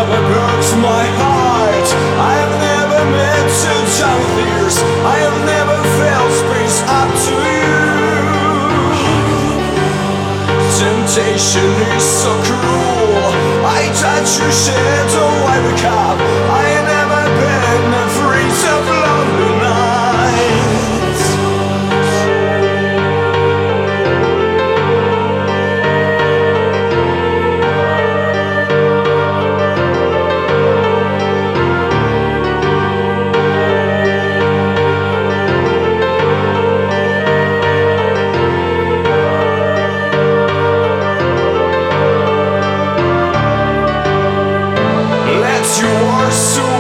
It breaks my heart. I have never met to jump fears. I have never felt space up to you. Temptation is so cruel. I touch your shadow, I wake up. I ain't never been afraid of lonely nights. You are so